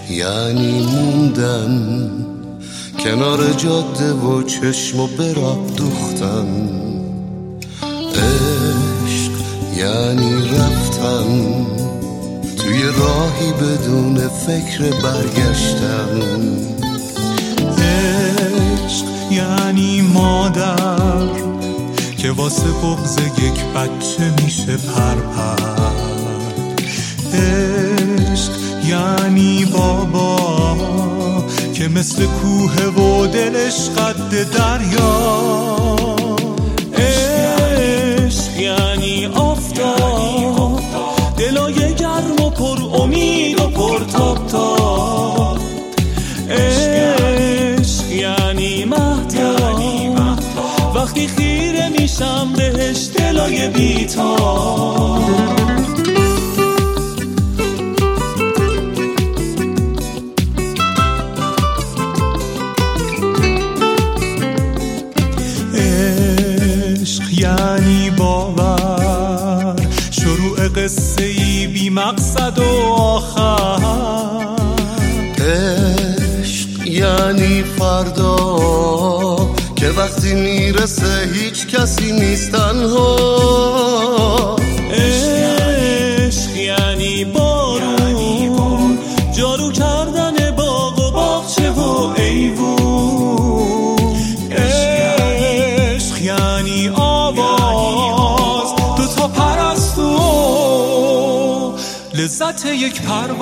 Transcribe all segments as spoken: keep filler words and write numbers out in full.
یعنی موندن کنار جاده و چشمو به راه دوختن. عشق یعنی رفتن توی راهی بدون فکر برگشتن. عشق یعنی مادر که واسه بغض یک بچه میشه پرپر. عشق یعنی بابا که مثل کوه و دلش قد دریا. عشق یعنی آفتاب دلای گرم و پر امید و پر تاب تاب. عشق یعنی مهتاب وقتی خیره میشم بهش دلای بیتاب. یعنی باور شروع قصه ای بی مقصد و آخر. عشق یعنی فردا که وقتی میرسه هیچ کسی نیست تنها. عشق یعنی بارون جارو کردن باغ و باغچه و ایوون. عشق یعنی آواز دو تا پرستو لذت یک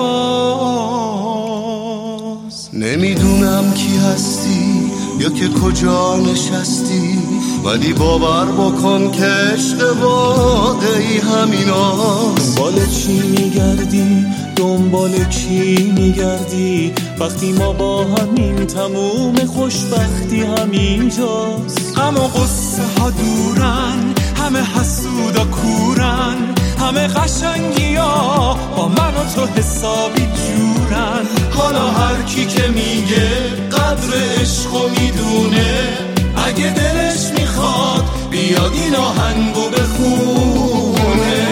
پرواز. نمیدونم کی هستی یا که کجا نشستی، ولی باور بکن که عشق واقعی همیناست. دنبال چی میگردی؟ دنبال کی میگردی؟ وقتی ما با همین تموم خوشبختی همینجاست. غم و غصه ها دورن، همه حسودا کورن، همه قشنگی ها با من و تو حسابی جورن. حالا هر کی که میگه قدر عشقو میدونه، اگه دلش میخواد بیاد این آهنگو بخونه.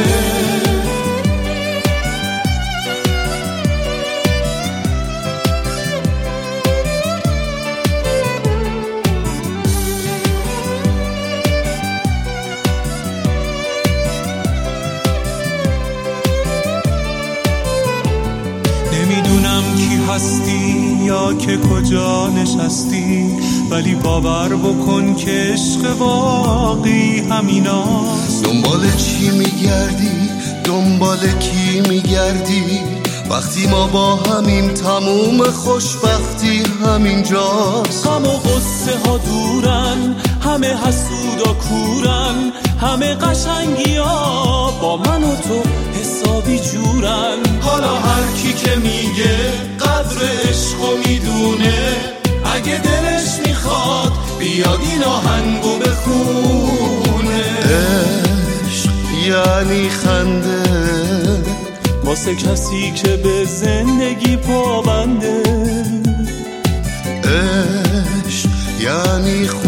نمیدونم کی هستی یا که کجا نشستی، ولی باور بکن که عشق واقعی همیناست. دنبال چی میگردی؟ دنبال کی میگردی؟ وقتی ما با همین تموم خوشبختی همینجاست. غم و غصه ها دورن، همه حسودا کورن، همه قشنگی ها با من و تو حسابی جورن. حالا هر کی که میگه قدر عشقو میدونه، اگه دلش میخواد بیاد این آهنگو بخونه. عشق یعنی خنده واسه کسی که به زندگی پابنده. عشق یعنی